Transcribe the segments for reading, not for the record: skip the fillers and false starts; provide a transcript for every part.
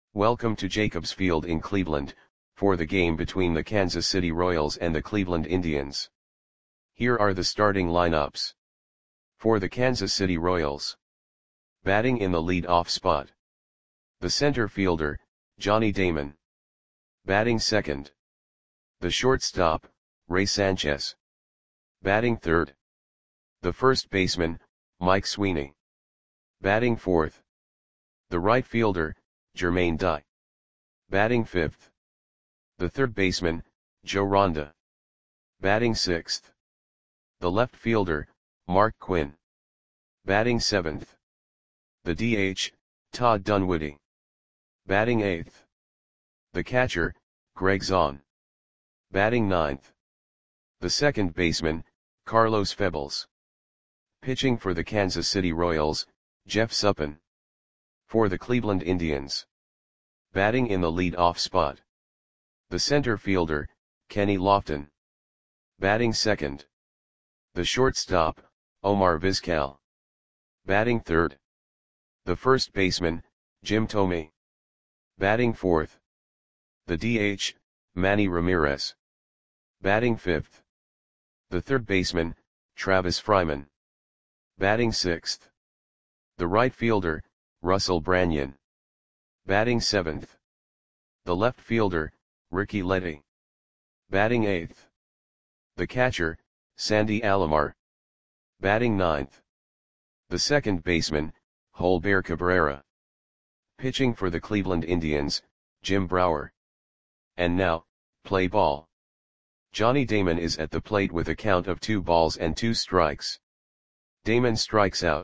Welcome to Jacobs Field in Cleveland, for the game between the Kansas City Royals and the Cleveland Indians. Here are the starting lineups. For the Kansas City Royals. Batting in the lead-off spot. The center fielder, Johnny Damon. Batting second. The shortstop, Ray Sanchez. Batting third. The first baseman, Mike Sweeney. Batting fourth. The right fielder, Jermaine Dye. Batting fifth. The third baseman, Joe Ronda. Batting sixth. The left fielder, Mark Quinn. Batting seventh. The DH, Todd Dunwoody. Batting eighth. The catcher, Greg Zahn. Batting ninth. The second baseman, Carlos Febles. Pitching for the Kansas City Royals, Jeff Suppan. For the Cleveland Indians. Batting in the lead-off spot. The center fielder, Kenny Lofton. Batting second. The shortstop, Omar Vizquel. Batting third. The first baseman, Jim Thome. Batting fourth. The DH, Manny Ramirez. Batting fifth. The third baseman, Travis Fryman. Batting sixth. The right fielder, Russell Branyan. Batting seventh. The left fielder, Ricky Letty. Batting eighth. The catcher, Sandy Alomar. Batting ninth. The second baseman, Holber Cabrera. Pitching for the Cleveland Indians, Jim Brower. And now, play ball. Johnny Damon is at the plate with a count of 2 balls and 2 strikes. Damon strikes out.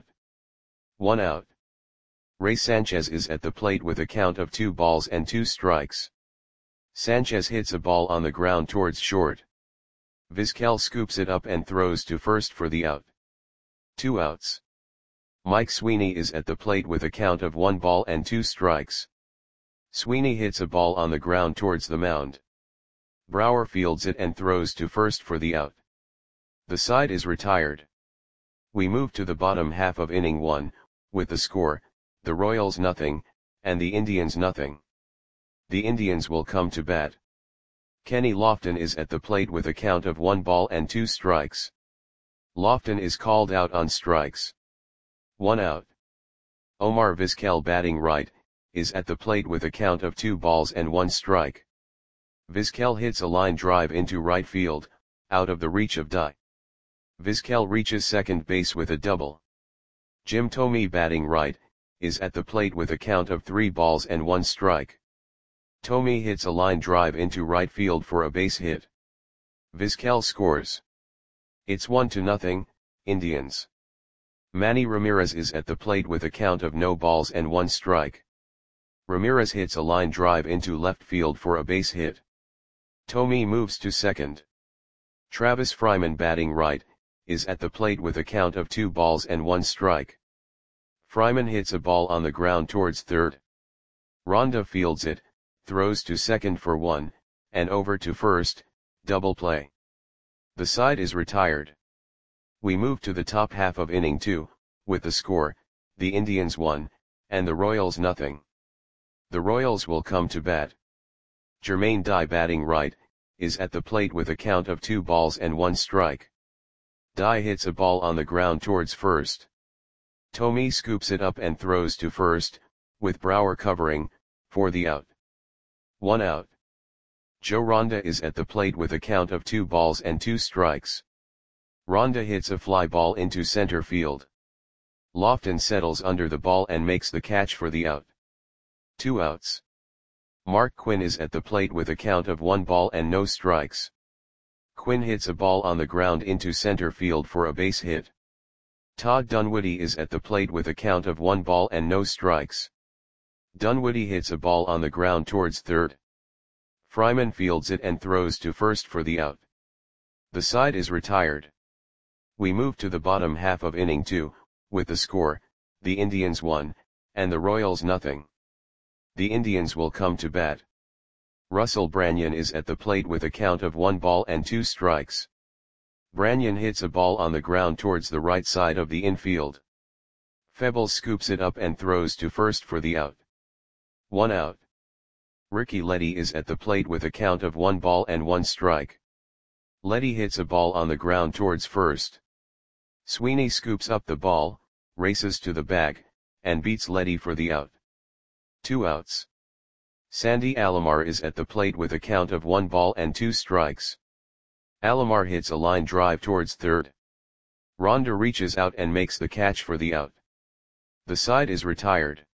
1 out. Ray Sanchez is at the plate with a count of 2 balls and 2 strikes. Sanchez hits a ball on the ground towards short. Vizquel scoops it up and throws to first for the out. 2 outs. Mike Sweeney is at the plate with a count of 1 ball and 2 strikes. Sweeney hits a ball on the ground towards the mound. Brower fields it and throws to first for the out. The side is retired. We move to the bottom half of inning 1, with the score, the Royals nothing, and the Indians nothing. The Indians will come to bat. Kenny Lofton is at the plate with a count of 1 ball and 2 strikes. Lofton is called out on strikes. 1 out. Omar Vizquel batting right, is at the plate with a count of 2 balls and 1 strike. Vizquel hits a line drive into right field, out of the reach of Dye. Vizquel reaches second base with a double. Jim Thome batting right, is at the plate with a count of 3 balls and 1 strike. Thome hits a line drive into right field for a base hit. Vizquel scores. It's 1-0, Indians. Manny Ramirez is at the plate with a count of no balls and 1 strike. Ramirez hits a line drive into left field for a base hit. Thome moves to second. Travis Fryman batting right, is at the plate with a count of 2 balls and 1 strike. Fryman hits a ball on the ground towards third. Ronda fields it, throws to second for 1, and over to first, double play. The side is retired. We move to the top half of inning 2, with the score, the Indians 1, and the Royals nothing. The Royals will come to bat. Jermaine Dye batting right, is at the plate with a count of 2 balls and 1 strike. Dye hits a ball on the ground towards first. Thome scoops it up and throws to first, with Brower covering, for the out. 1 out. Joe Ronda is at the plate with a count of 2 balls and 2 strikes. Ronda hits a fly ball into center field. Lofton settles under the ball and makes the catch for the out. 2 outs. Mark Quinn is at the plate with a count of 1 ball and no strikes. Quinn hits a ball on the ground into center field for a base hit. Todd Dunwoody is at the plate with a count of 1 ball and no strikes. Dunwoody hits a ball on the ground towards third. Fryman fields it and throws to first for the out. The side is retired. We move to the bottom half of inning 2, with the score, the Indians 1, and the Royals nothing. The Indians will come to bat. Russell Branyan is at the plate with a count of 1 ball and 2 strikes. Branyan hits a ball on the ground towards the right side of the infield. Febles scoops it up and throws to first for the out. 1 out. Ricky Leddy is at the plate with a count of 1 ball and 1 strike. Leddy hits a ball on the ground towards first. Sweeney scoops up the ball, races to the bag, and beats Leddy for the out. 2 outs. Sandy Alomar is at the plate with a count of 1 ball and 2 strikes. Alomar hits a line drive towards third. Ronda reaches out and makes the catch for the out. The side is retired.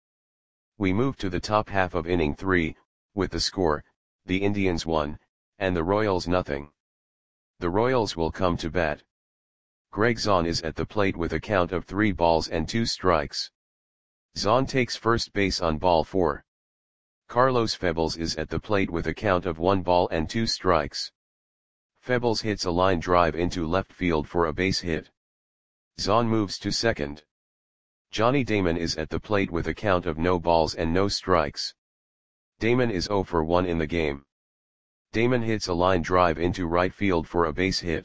We move to the top half of inning 3, with the score, the Indians 1, and the Royals nothing. The Royals will come to bat. Greg Zahn is at the plate with a count of 3 balls and 2 strikes. Zahn takes first base on ball 4. Carlos Febles is at the plate with a count of 1 ball and 2 strikes. Febles hits a line drive into left field for a base hit. Zahn moves to second. Johnny Damon is at the plate with a count of no balls and no strikes. Damon is 0 for 1 in the game. Damon hits a line drive into right field for a base hit.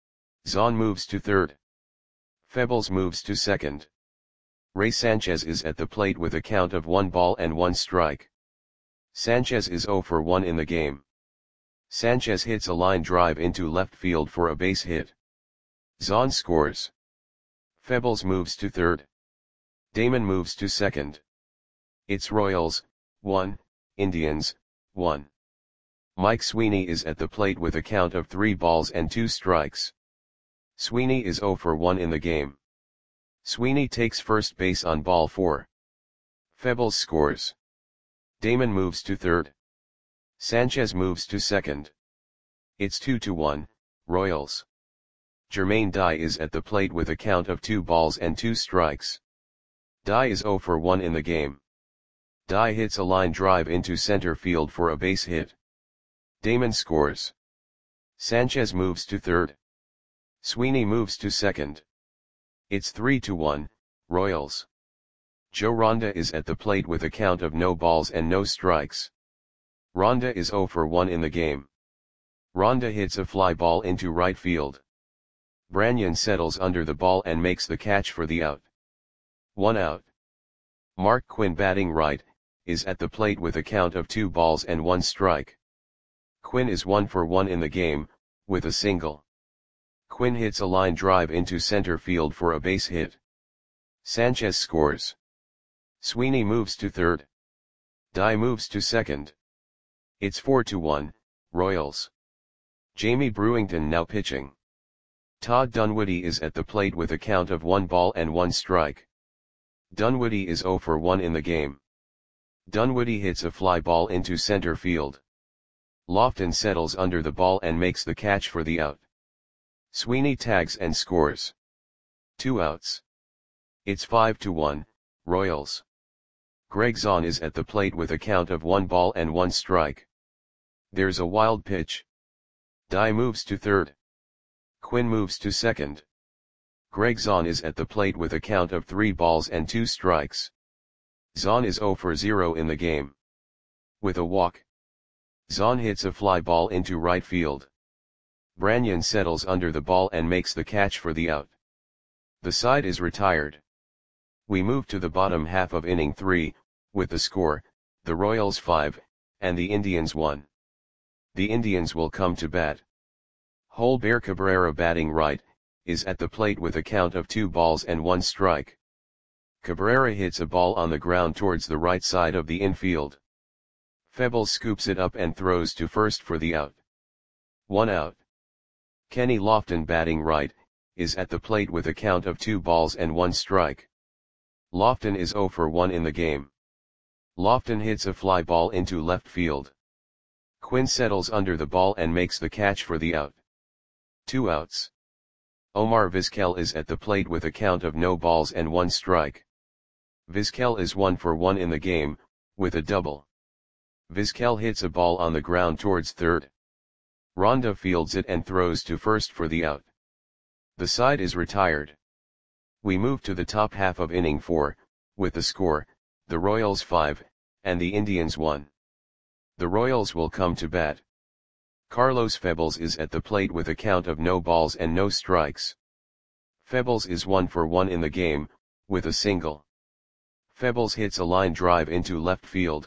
Zahn moves to third. Febles moves to second. Ray Sanchez is at the plate with a count of 1 ball and 1 strike. Sanchez is 0 for 1 in the game. Sanchez hits a line drive into left field for a base hit. Zahn scores. Febles moves to third. Damon moves to second. It's Royals, 1, Indians, 1. Mike Sweeney is at the plate with a count of 3 balls and 2 strikes. Sweeney is 0 for 1 in the game. Sweeney takes first base on ball 4. Febles scores. Damon moves to third. Sanchez moves to second. It's 2-1, Royals. Jermaine Dye is at the plate with a count of 2 balls and 2 strikes. Dye is 0 for 1 in the game. Dye hits a line drive into center field for a base hit. Damon scores. Sanchez moves to third. Sweeney moves to second. It's 3-1, Royals. Joe Ronda is at the plate with a count of no balls and no strikes. Ronda is 0 for 1 in the game. Ronda hits a fly ball into right field. Branyan settles under the ball and makes the catch for the out. 1 out. Mark Quinn, batting right, is at the plate with a count of 2 balls and 1 strike. Quinn is 1 for 1 in the game, with a single. Quinn hits a line drive into center field for a base hit. Sanchez scores. Sweeney moves to third. Dye moves to second. It's 4-1, Royals. Jamie Brewington now pitching. Todd Dunwoody is at the plate with a count of 1 ball and 1 strike. Dunwoody is 0 for 1 in the game. Dunwoody hits a fly ball into center field. Lofton settles under the ball and makes the catch for the out. Sweeney tags and scores. 2 outs. It's 5-1, Royals. Greg Zahn is at the plate with a count of 1 ball and 1 strike. There's a wild pitch. Dye moves to third. Quinn moves to second. Greg Zahn is at the plate with a count of 3 balls and 2 strikes. Zahn is 0 for 0 in the game. With a walk. Zahn hits a fly ball into right field. Branyan settles under the ball and makes the catch for the out. The side is retired. We move to the bottom half of inning 3, with the score, the Royals 5, and the Indians 1. The Indians will come to bat. Holber Cabrera, batting right, is at the plate with a count of 2 balls and 1 strike. Cabrera hits a ball on the ground towards the right side of the infield. Febles scoops it up and throws to first for the out. 1 out. Kenny Lofton, batting right, is at the plate with a count of 2 balls and 1 strike. Lofton is 0 for 1 in the game. Lofton hits a fly ball into left field. Quinn settles under the ball and makes the catch for the out. 2 outs. Omar Vizquel is at the plate with a count of no balls and 1 strike. Vizquel is 1 for 1 in the game, with a double. Vizquel hits a ball on the ground towards third. Ronda fields it and throws to first for the out. The side is retired. We move to the top half of inning 4, with the score, the Royals 5, and the Indians 1. The Royals will come to bat. Carlos Febles is at the plate with a count of no balls and no strikes. Febles is 1 for 1 in the game, with a single. Febles hits a line drive into left field,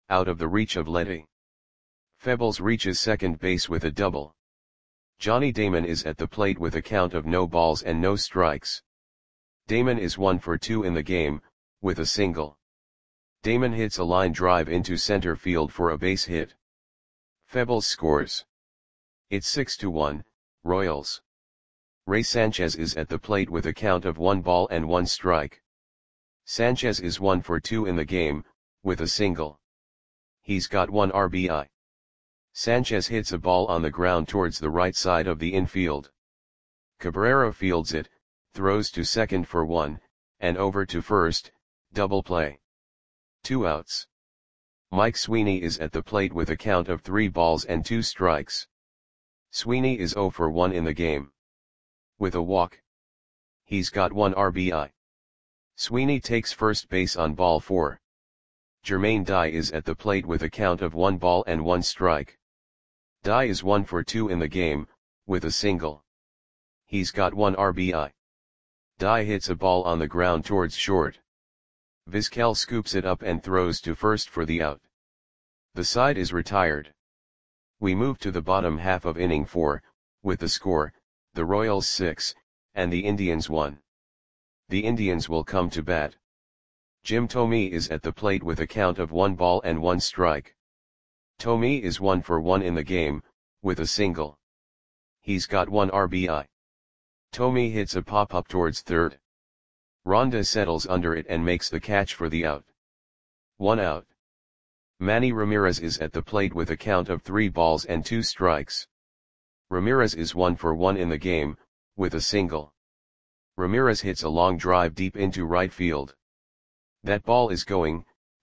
out of the reach of Letty. Febles reaches second base with a double. Johnny Damon is at the plate with a count of no balls and no strikes. Damon is 1 for 2 in the game, with a single. Damon hits a line drive into center field for a base hit. Febles scores. It's 6-1, Royals. Ray Sanchez is at the plate with a count of 1 ball and 1 strike. Sanchez is 1 for 2 in the game, with a single. He's got 1 RBI. Sanchez hits a ball on the ground towards the right side of the infield. Cabrera fields it, throws to second for 1, and over to first, double play. 2 outs. Mike Sweeney is at the plate with a count of 3 balls and 2 strikes. Sweeney is 0 for 1 in the game. With a walk. He's got 1 RBI. Sweeney takes first base on ball 4. Jermaine Dye is at the plate with a count of 1 ball and 1 strike. Dye is 1 for 2 in the game, with a single. He's got 1 RBI. Dye hits a ball on the ground towards short. Vizquel scoops it up and throws to first for the out. The side is retired. We move to the bottom half of inning 4, with the score, the Royals 6, and the Indians 1. The Indians will come to bat. Jim Thome is at the plate with a count of 1 ball and 1 strike. Thome is 1 for 1 in the game, with a single. He's got 1 RBI. Thome hits a pop-up towards third. Ronda settles under it and makes the catch for the out. 1 out. Manny Ramirez is at the plate with a count of 3 balls and 2 strikes. Ramirez is 1 for 1 in the game, with a single. Ramirez hits a long drive deep into right field. That ball is going,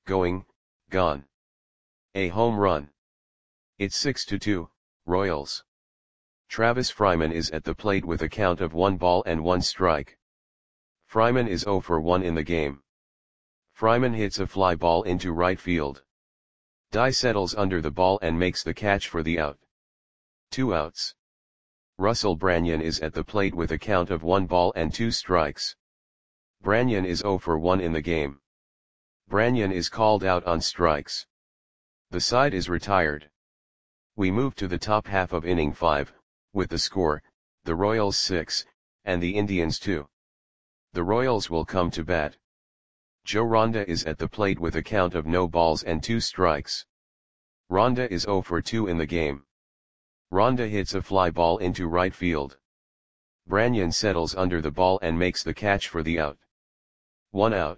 gone. A home run. It's 6-2, Royals. Travis Fryman is at the plate with a count of 1 ball and 1 strike. Fryman is 0 for 1 in the game. Fryman hits a fly ball into right field. Dye settles under the ball and makes the catch for the out. 2 outs. Russell Branyan is at the plate with a count of 1 ball and 2 strikes. Branyan is 0 for 1 in the game. Branyan is called out on strikes. The side is retired. We move to the top half of inning 5, with the score, the Royals 6, and the Indians 2. The Royals will come to bat. Joe Ronda is at the plate with a count of no balls and 2 strikes. Ronda is 0 for 2 in the game. Ronda hits a fly ball into right field. Branyan settles under the ball and makes the catch for the out. 1 out.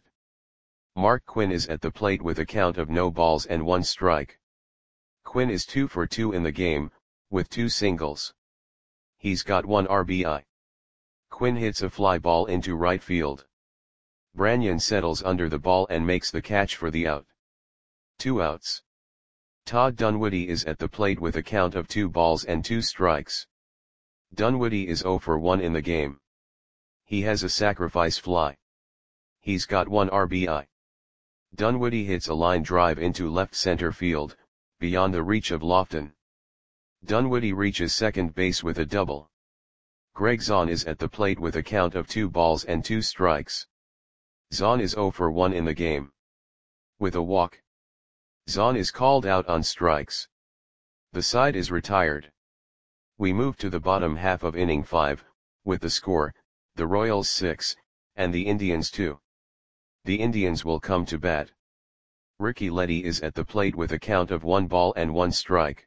Mark Quinn is at the plate with a count of no balls and 1 strike. Quinn is 2 for 2 in the game, with 2 singles. He's got 1 RBI. Quinn hits a fly ball into right field. Branyan settles under the ball and makes the catch for the out. 2 outs. Todd Dunwoody is at the plate with a count of 2 balls and 2 strikes. Dunwoody is 0 for 1 in the game. He has a sacrifice fly. He's got 1 RBI. Dunwoody hits a line drive into left center field, beyond the reach of Lofton. Dunwoody reaches second base with a double. Greg Zahn is at the plate with a count of 2 balls and 2 strikes. Zahn is 0 for 1 in the game. With a walk. Zahn is called out on strikes. The side is retired. We move to the bottom half of inning 5, with the score, the Royals 6, and the Indians 2. The Indians will come to bat. Ricky Letty is at the plate with a count of 1 ball and 1 strike.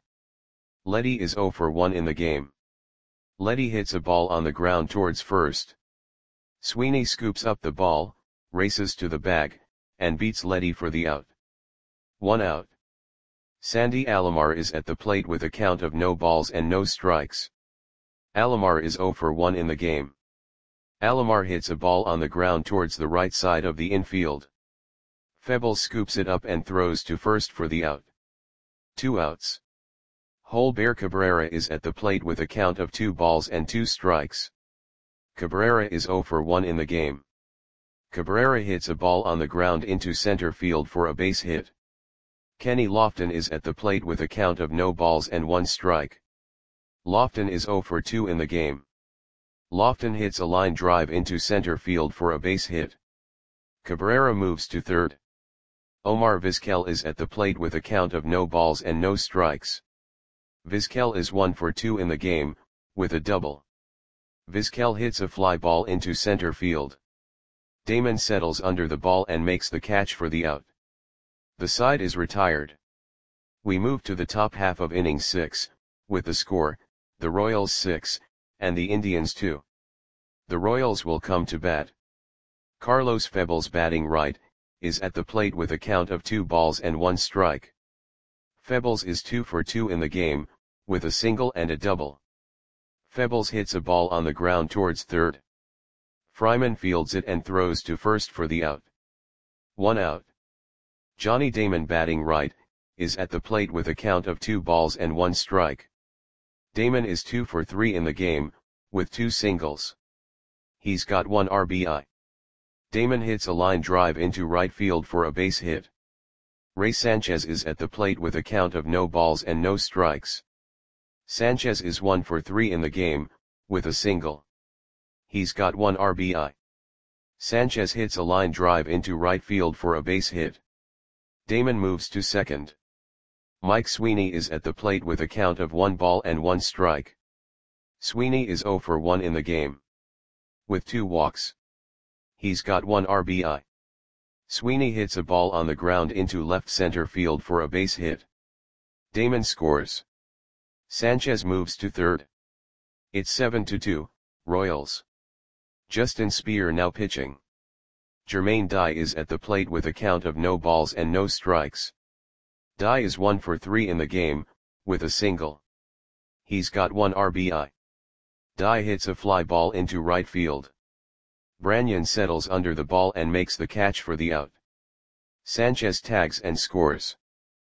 Letty is 0 for 1 in the game. Letty hits a ball on the ground towards first. Sweeney scoops up the ball, races to the bag, and beats Letty for the out. 1 out. Sandy Alomar is at the plate with a count of no balls and no strikes. Alomar is 0 for 1 in the game. Alomar hits a ball on the ground towards the right side of the infield. Febles scoops it up and throws to first for the out. 2 outs. Holber Cabrera is at the plate with a count of 2 balls and 2 strikes. Cabrera is 0 for 1 in the game. Cabrera hits a ball on the ground into center field for a base hit. Kenny Lofton is at the plate with a count of no balls and 1 strike. Lofton is 0 for 2 in the game. Lofton hits a line drive into center field for a base hit. Cabrera moves to third. Omar Vizquel is at the plate with a count of no balls and no strikes. Vizquel is 1 for 2 in the game, with a double. Vizquel hits a fly ball into center field. Damon settles under the ball and makes the catch for the out. The side is retired. We move to the top half of inning 6, with the score, the Royals 6, and the Indians 2. The Royals will come to bat. Carlos Febles, batting right, is at the plate with a count of 2 balls and 1 strike. Febles is 2 for 2 in the game, with a single and a double. Febles hits a ball on the ground towards third. Fryman fields it and throws to first for the out. 1 out. Johnny Damon, batting right, is at the plate with a count of 2 balls and 1 strike. Damon is 2 for 3 in the game, with 2 singles. He's got 1 RBI. Damon hits a line drive into right field for a base hit. Ray Sanchez is at the plate with a count of no balls and no strikes. Sanchez is 1 for 3 in the game, with a single. He's got 1 RBI. Sanchez hits a line drive into right field for a base hit. Damon moves to second. Mike Sweeney is at the plate with a count of 1 ball and 1 strike. Sweeney is 0 for 1 in the game, with 2 walks. He's got 1 RBI. Sweeney hits a ball on the ground into left center field for a base hit. Damon scores. Sanchez moves to third. It's 7-2, Royals. Justin Speer now pitching. Jermaine Dye is at the plate with a count of no balls and no strikes. Dye is 1 for 3 in the game, with a single. He's got 1 RBI. Dye hits a fly ball into right field. Branyan settles under the ball and makes the catch for the out. Sanchez tags and scores.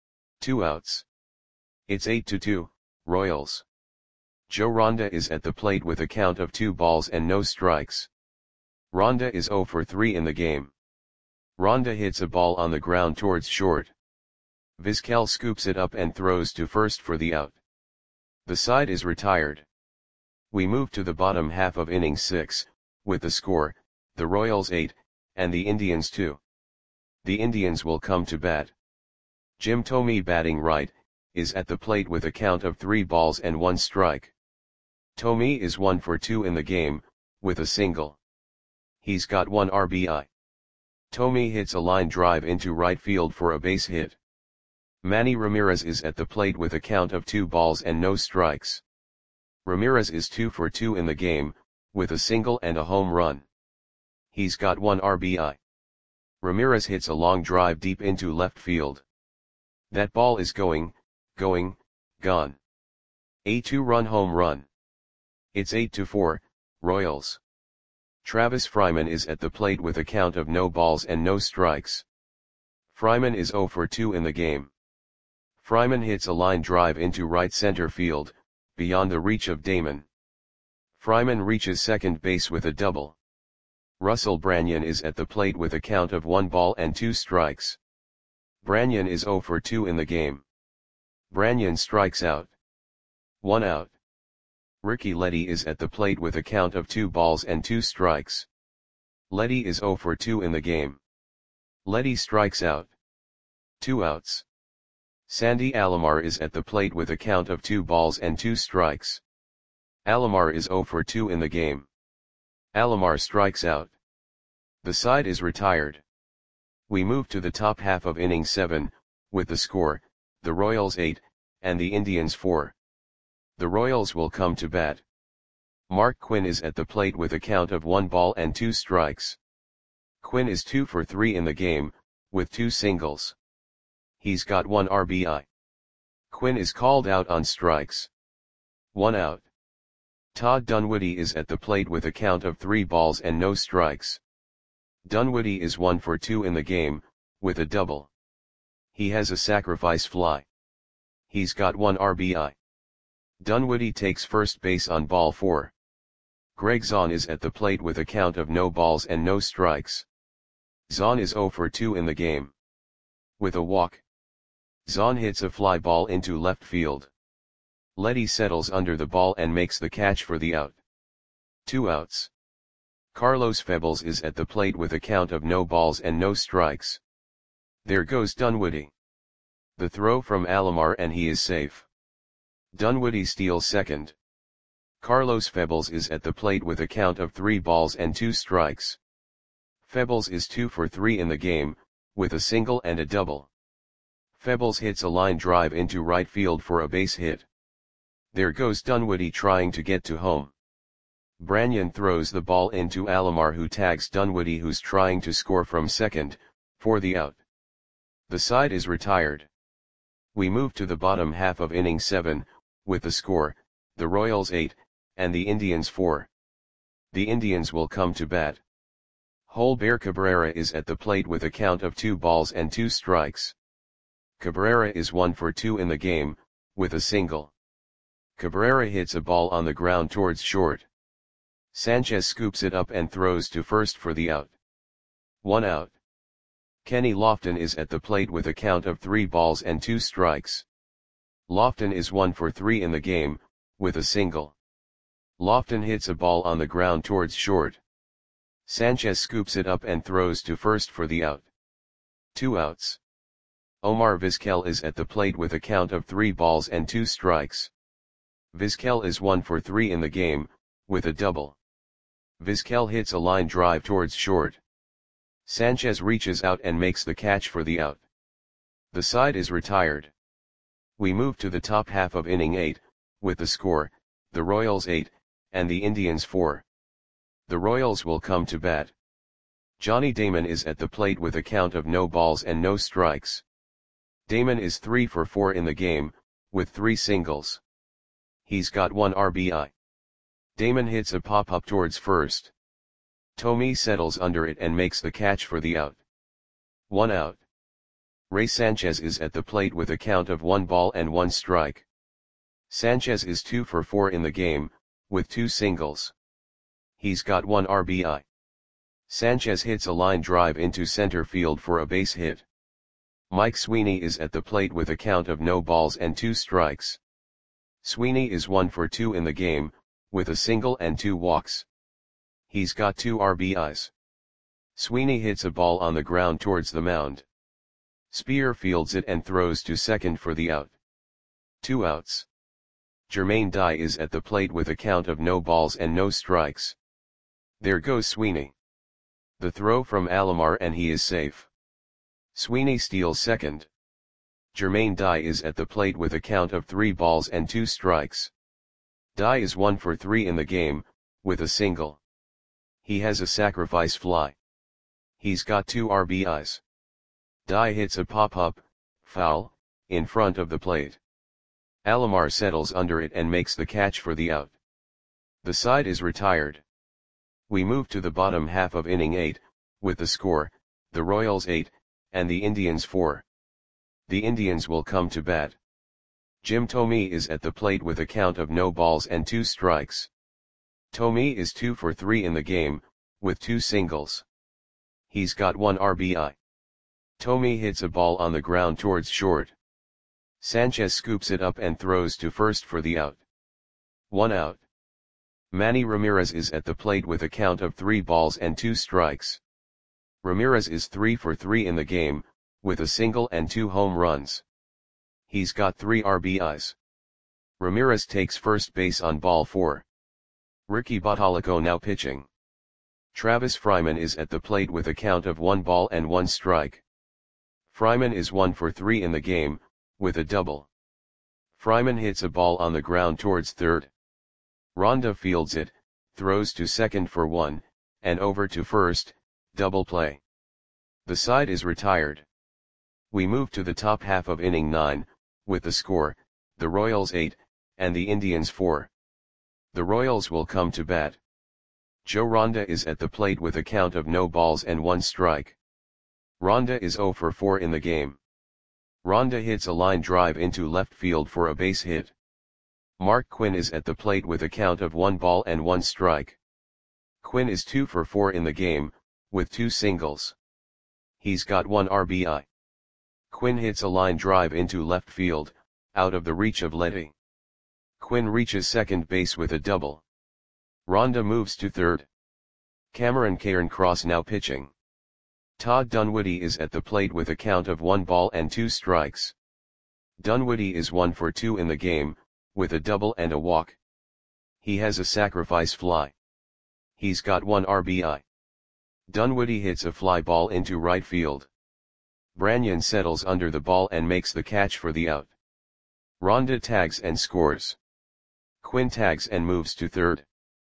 2 outs. It's 8-2, Royals. Joe Ronda is at the plate with a count of 2 balls and no strikes. Ronda is 0 for 3 in the game. Ronda hits a ball on the ground towards short. Vizquel scoops it up and throws to first for the out. The side is retired. We move to the bottom half of inning 6, with the score, the Royals 8, and the Indians 2. The Indians will come to bat. Jim Thome, batting right, is at the plate with a count of 3 balls and 1 strike. Thome is 1 for 2 in the game, with a single. He's got 1 RBI. Thome hits a line drive into right field for a base hit. Manny Ramirez is at the plate with a count of 2 balls and no strikes. Ramirez is 2 for 2 in the game, with a single and a home run. He's got 1 RBI. Ramirez hits a long drive deep into left field. That ball is gone. A 2-run home run. It's 8-4, Royals. Travis Fryman is at the plate with a count of no balls and no strikes. Fryman is 0 for 2 in the game. Fryman hits a line drive into right center field, beyond the reach of Damon. Fryman reaches second base with a double. Russell Branyan is at the plate with a count of 1 ball and 2 strikes. Branyan is 0 for 2 in the game. Branyan strikes out. 1 out. Ricky Leddy is at the plate with a count of 2 balls and 2 strikes. Leddy is 0 for 2 in the game. Leddy strikes out. 2 outs. Sandy Alomar is at the plate with a count of 2 balls and 2 strikes. Alomar is 0 for 2 in the game. Alomar strikes out. The side is retired. We move to the top half of inning 7, with the score, the Royals 8, and the Indians 4. The Royals will come to bat. Mark Quinn is at the plate with a count of 1 ball and 2 strikes. Quinn is 2 for 3 in the game, with 2 singles. He's got 1 RBI. Quinn is called out on strikes. 1 out. Todd Dunwoody is at the plate with a count of 3 balls and no strikes. Dunwoody is 1 for 2 in the game, with a double. He has a sacrifice fly. He's got 1 RBI. Dunwoody takes first base on ball 4. Greg Zahn is at the plate with a count of no balls and no strikes. Zahn is 0 for 2 in the game. With a walk. Zahn hits a fly ball into left field. Leddy settles under the ball and makes the catch for the out. 2 outs. Carlos Febles is at the plate with a count of no balls and no strikes. There goes Dunwoody. The throw from Alomar and he is safe. Dunwoody steals second. Carlos Febles is at the plate with a count of 3 balls and 2 strikes. Febles is 2 for 3 in the game, with a single and a double. Febles hits a line drive into right field for a base hit. There goes Dunwoody trying to get to home. Branyan throws the ball into Alomar, who tags Dunwoody, who's trying to score from second, for the out. The side is retired. We move to the bottom half of inning 7, with the score, the Royals 8, and the Indians 4. The Indians will come to bat. Holber Cabrera is at the plate with a count of 2 balls and 2 strikes. Cabrera is 1 for 2 in the game, with a single. Cabrera hits a ball on the ground towards short. Sanchez scoops it up and throws to first for the out. 1 out. Kenny Lofton is at the plate with a count of 3 balls and 2 strikes. Lofton is 1 for 3 in the game, with a single. Lofton hits a ball on the ground towards short. Sanchez scoops it up and throws to first for the out. 2 outs. Omar Vizquel is at the plate with a count of 3 balls and 2 strikes. Vizquel is 1 for 3 in the game, with a double. Vizquel hits a line drive towards short. Sanchez reaches out and makes the catch for the out. The side is retired. We move to the top half of inning 8, with the score, the Royals 8, and the Indians 4. The Royals will come to bat. Johnny Damon is at the plate with a count of no balls and no strikes. Damon is 3 for 4 in the game, with 3 singles. He's got 1 RBI. Damon hits a pop-up towards first. Tommy settles under it and makes the catch for the out. 1 out. Ray Sanchez is at the plate with a count of 1 ball and 1 strike. Sanchez is 2 for 4 in the game, with 2 singles. He's got 1 RBI. Sanchez hits a line drive into center field for a base hit. Mike Sweeney is at the plate with a count of no balls and 2 strikes. Sweeney is 1 for 2 in the game, with a single and 2 walks. He's got 2 RBIs. Sweeney hits a ball on the ground towards the mound. Spear fields it and throws to second for the out. 2 outs. Jermaine Dye is at the plate with a count of no balls and no strikes. There goes Sweeney. The throw from Alomar and he is safe. Sweeney steals second. Jermaine Dye is at the plate with a count of 3 balls and 2 strikes. Dye is 1 for 3 in the game, with a single. He has a sacrifice fly. He's got 2 RBIs. Dye hits a pop-up, foul, in front of the plate. Alomar settles under it and makes the catch for the out. The side is retired. We move to the bottom half of inning 8, with the score, the Royals 8, and the Indians 4. The Indians will come to bat. Jim Thome is at the plate with a count of no balls and 2 strikes. Thome is 2 for 3 in the game, with 2 singles. He's got 1 RBI. Thome hits a ball on the ground towards short. Sanchez scoops it up and throws to first for the out. 1 out. Manny Ramirez is at the plate with a count of 3 balls and 2 strikes. Ramirez is 3 for 3 in the game, with a single and 2 home runs. He's got 3 RBIs. Ramirez takes first base on ball 4. Ricky Bottalico now pitching. Travis Fryman is at the plate with a count of 1 ball and 1 strike. Fryman is 1 for 3 in the game, with a double. Fryman hits a ball on the ground towards third. Ronda fields it, throws to second for 1, and over to first, double play. The side is retired. We move to the top half of inning 9, with the score, the Royals 8, and the Indians 4. The Royals will come to bat. Joe Ronda is at the plate with a count of no balls and 1 strike. Ronda is 0 for 4 in the game. Ronda hits a line drive into left field for a base hit. Mark Quinn is at the plate with a count of 1 ball and 1 strike. Quinn is 2 for 4 in the game, with 2 singles. He's got 1 RBI. Quinn hits a line drive into left field, out of the reach of Letty. Quinn reaches second base with a double. Ronda moves to third. Cameron Cairncross now pitching. Todd Dunwoody is at the plate with a count of 1 ball and 2 strikes. Dunwoody is 1 for 2 in the game, with a double and a walk. He has a sacrifice fly. He's got 1 RBI. Dunwoody hits a fly ball into right field. Branyan settles under the ball and makes the catch for the out. Ronda tags and scores. Quinn tags and moves to third.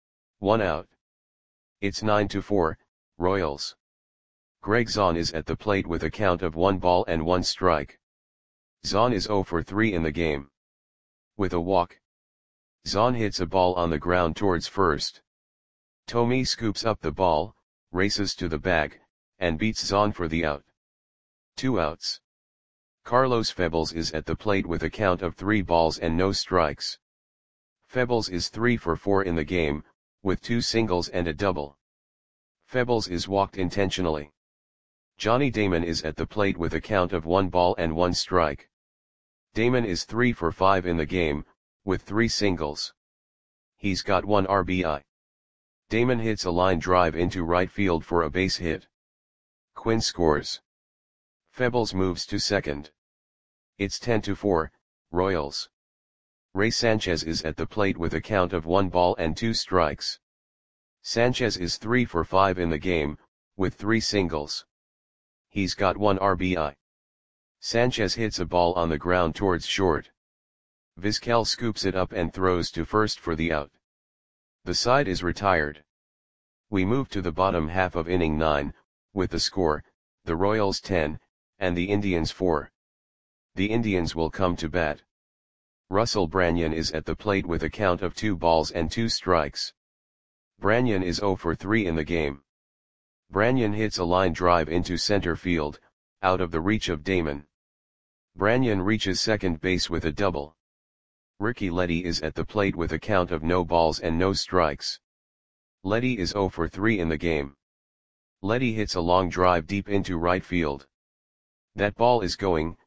1 out. It's 9-4, Royals. Greg Zaun is at the plate with a count of 1 ball and 1 strike. Zaun is 0 for 3 in the game. With a walk. Zaun hits a ball on the ground towards first. Thome scoops up the ball, races to the bag, and beats Zaun for the out. 2 outs. Carlos Febles is at the plate with a count of 3 balls and no strikes. Febles is 3 for 4 in the game, with 2 singles and a double. Febles is walked intentionally. Johnny Damon is at the plate with a count of 1 ball and 1 strike. Damon is 3 for 5 in the game, with 3 singles. He's got 1 RBI. Damon hits a line drive into right field for a base hit. Quinn scores. Febles moves to second. It's 10-4, Royals. Ray Sanchez is at the plate with a count of 1 ball and 2 strikes. Sanchez is 3 for 5 in the game, with 3 singles. He's got 1 RBI. Sanchez hits a ball on the ground towards short. Vizquel scoops it up and throws to first for the out. The side is retired. We move to the bottom half of inning 9, with the score, the Royals 10, and the Indians 4. The Indians will come to bat. Russell Branyan is at the plate with a count of 2 balls and 2 strikes. Branyan is 0 for 3 in the game. Branyan hits a line drive into center field, out of the reach of Damon. Branyan reaches second base with a double. Ricky Leddy is at the plate with a count of no balls and no strikes. Leddy is 0 for 3 in the game. Leddy hits a long drive deep into right field. That ball is gone.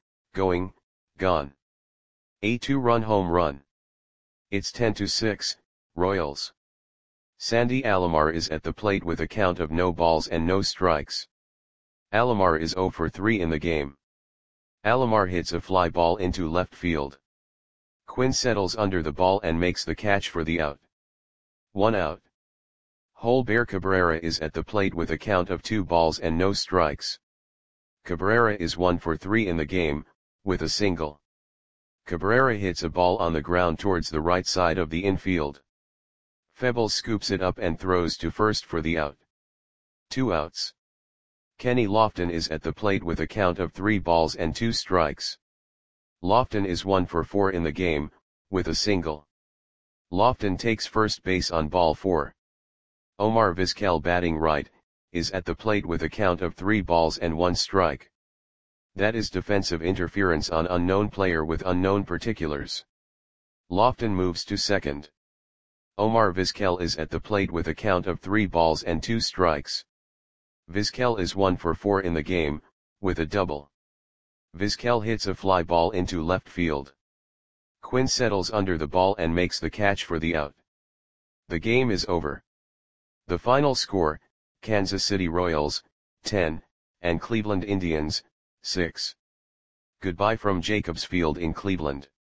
A 2-run home run. It's 10-6, Royals. Sandy Alomar is at the plate with a count of no balls and no strikes. Alomar is 0 for 3 in the game. Alomar hits a fly ball into left field. Quinn settles under the ball and makes the catch for the out. 1 out. Holber Cabrera is at the plate with a count of 2 balls and no strikes. Cabrera is 1 for 3 in the game, with a single. Cabrera hits a ball on the ground towards the right side of the infield. Febles scoops it up and throws to first for the out. 2 outs. Kenny Lofton is at the plate with a count of 3 balls and 2 strikes. Lofton is 1 for 4 in the game, with a single. Lofton takes first base on ball 4. Omar Vizquel, batting right, is at the plate with a count of 3 balls and 1 strike. That is defensive interference on unknown player with unknown particulars. Lofton moves to second. Omar Vizquel is at the plate with a count of 3 balls and 2 strikes. Vizquel is 1 for 4 in the game, with a double. Vizquel hits a fly ball into left field. Quinn settles under the ball and makes the catch for the out. The game is over. The final score, Kansas City Royals, 10, and Cleveland Indians, 6. Goodbye from Jacobs Field in Cleveland.